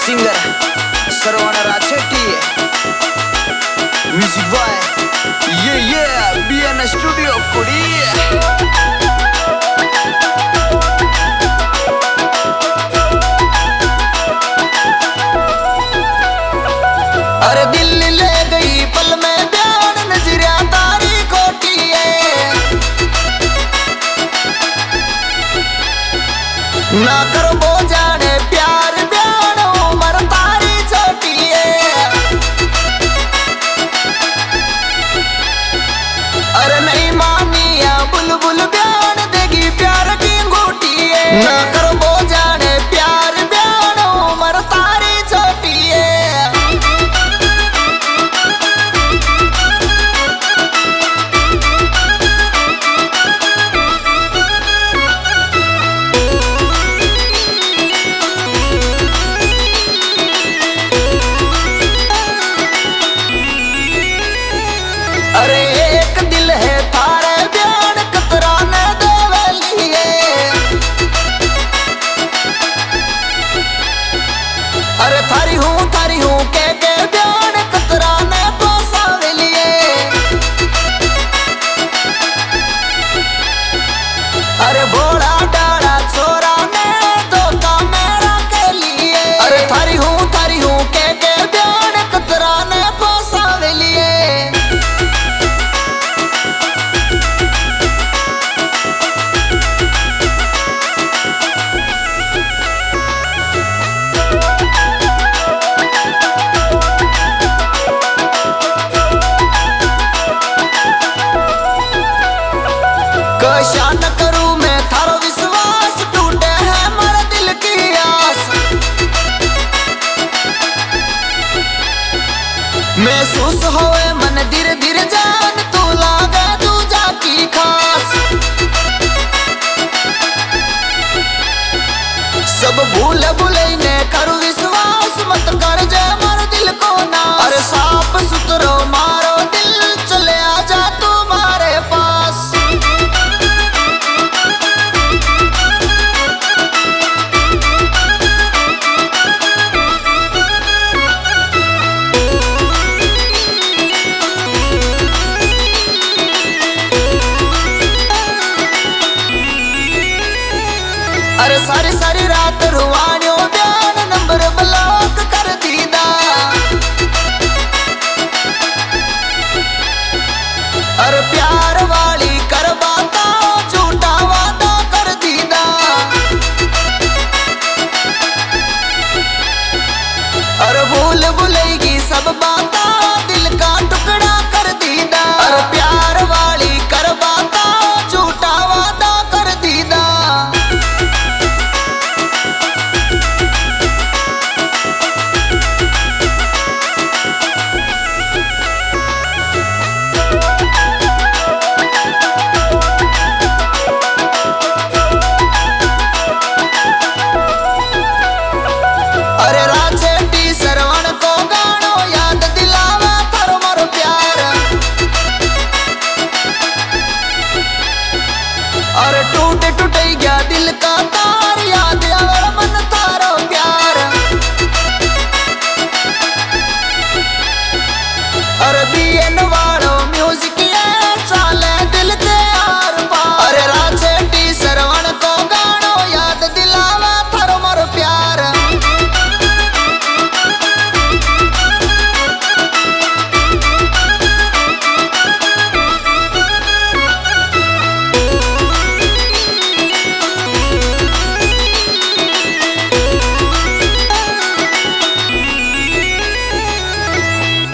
Singer Shravan Ratheti, music boy ये BN studio Kudi. अरे दिल्ली ले गई पल में ध्यान नजरिया तारी खोटी है, ना कर बो जाने प्यार ध्यान उम्र तारी छोटी है। अरे नहीं मानिया बुलबुल ध्यान देगी प्यार की अंगूठी है, ना कर बो जाने प्यार ध्यान उम्र तारी छोटी है। अरे एक दिल है थारे ध्यान कतराने देवली है, अरे थारी हूँ के ध्यान कतराने पोसावेली है। अरे भोला डाला छोरा ने धोखा मेरा के लिए, अरे थारी हूँ के ध्यान कतराने पोसावेली है। कशा न करूं मैं थारो विश्वास, टूटे है मेरे दिल की आस। महसूस होए मन धीरे धीरे जान तू लागे दूजा की खास। सब भूल भूले ने करूं विश्वास, मत कर जे मार दिल को ना। अरे साफ सुथरो मारो दिल चले आजा तुम्हारे पास। अरे सारी सारी रात रुआ